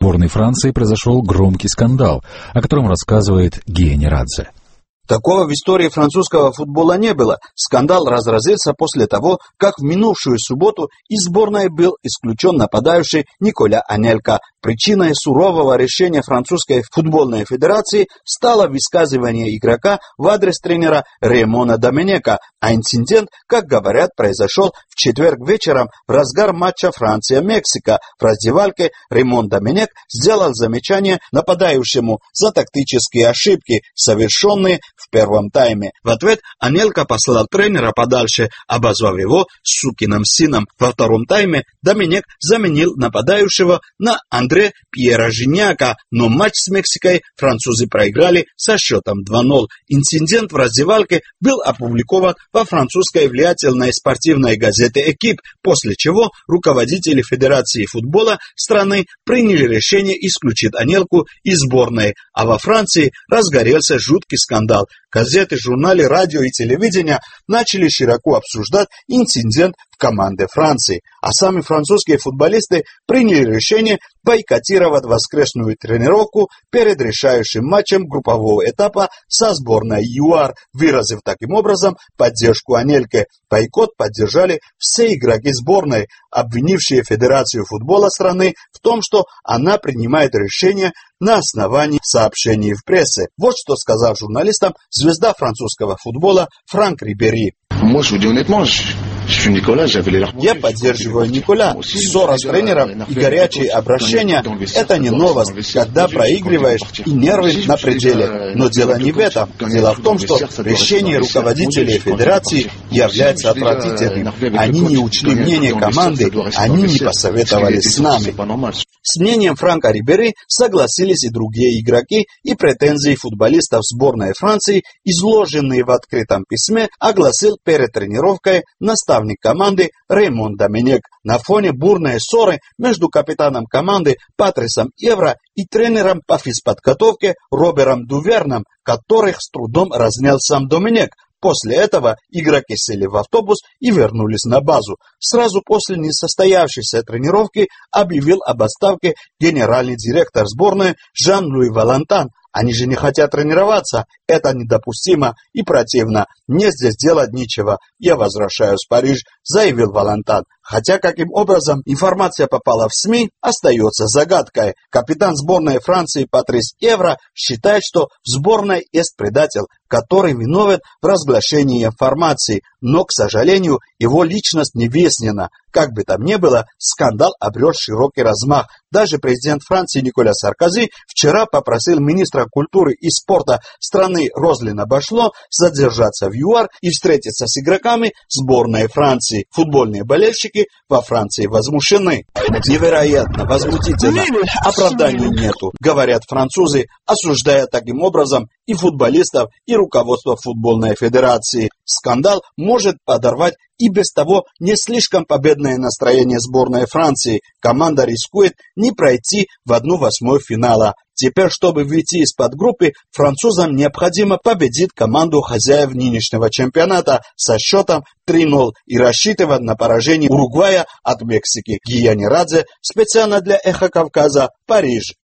сборной Франции произошел громкий скандал, о котором рассказывает Гия Радзе. Такого в истории французского футбола не было. Скандал разразился после того, как в минувшую субботу из сборной был исключен нападающий Николя Анелька. Причиной сурового решения французской футбольной федерации стало высказывание игрока в адрес тренера Ремона Доменека, а инцидент, как говорят, произошел в четверг вечером в разгар матча Франция-Мексика. В раздевалке Ремон Доменек сделал замечание нападающему за тактические ошибки, совершенные в первом тайме. В ответ Анелька послал тренера подальше, обозвав его «сукиным сыном». Во втором тайме Доменек заменил нападающего на Андре Пьера Жиняка, но матч с Мексикой французы проиграли со счетом 2-0. Инцидент в раздевалке был опубликован во французской влиятельной спортивной газете «Экип», после чего руководители Федерации футбола страны приняли решение исключить Анельку из сборной, а во Франции разгорелся жуткий скандал. Газеты, журналы, радио и телевидение начали широко обсуждать инцидент в команде Франции, а сами французские футболисты приняли решение бойкотировать воскресную тренировку перед решающим матчем группового этапа со сборной ЮАР, выразив таким образом поддержку Анельке. Бойкот поддержали все игроки сборной, обвинившие Федерацию футбола страны в том, что она принимает решения на основании сообщений в прессе. Вот что сказал журналистам звезда французского футбола Франк Рибери. Я поддерживаю Николя. Ссора с тренером и горячие обращения – это не новость, когда проигрываешь и нервы на пределе. Но дело не в этом. Дело в том, что решение руководителей федерации является отвратительным. Они не учли мнение команды, они не посоветовались с нами. С мнением Франка Рибери согласились и другие игроки, и претензии футболистов сборной Франции, изложенные в открытом письме, огласил перед тренировкой наставник команды Ремон Доменек. На фоне бурной ссоры между капитаном команды Патрисом Евра и тренером по физподготовке Робером Дуверном, которых с трудом разнял сам Доменек. После этого игроки сели в автобус и вернулись на базу. Сразу после несостоявшейся тренировки объявил об отставке генеральный директор сборной Жан-Луи Валантан. Они же не хотят тренироваться. Это недопустимо и противно. Мне здесь делать нечего. Я возвращаюсь в Париж, заявил Валантан. Хотя каким образом информация попала в СМИ, остается загадкой. Капитан сборной Франции Патрис Евра считает, что в сборной есть предатель, который виновен в разглашении информации, но, к сожалению, его личность не выяснена. Как бы там ни было, скандал обрел широкий размах. Даже президент Франции Николя Саркози вчера попросил министра культуры и спорта страны Розлина Башло задержаться в ЮАР и встретиться с игроками сборной Франции. Футбольные болельщики во Франции возмущены. Невероятно, возмутительно. Оправданий нету, говорят французы, осуждая таким образом и футболистов, и руководство футбольной федерации. Скандал может подорвать и без того не слишком победное настроение сборной Франции. Команда рискует не пройти в 1/8 финала. Теперь, чтобы выйти из подгруппы, французам необходимо победить команду хозяев нынешнего чемпионата со счетом 3-0 и рассчитывать на поражение Уругвая от Мексики. Гия Радзе, специально для Эхо Кавказа, Париж.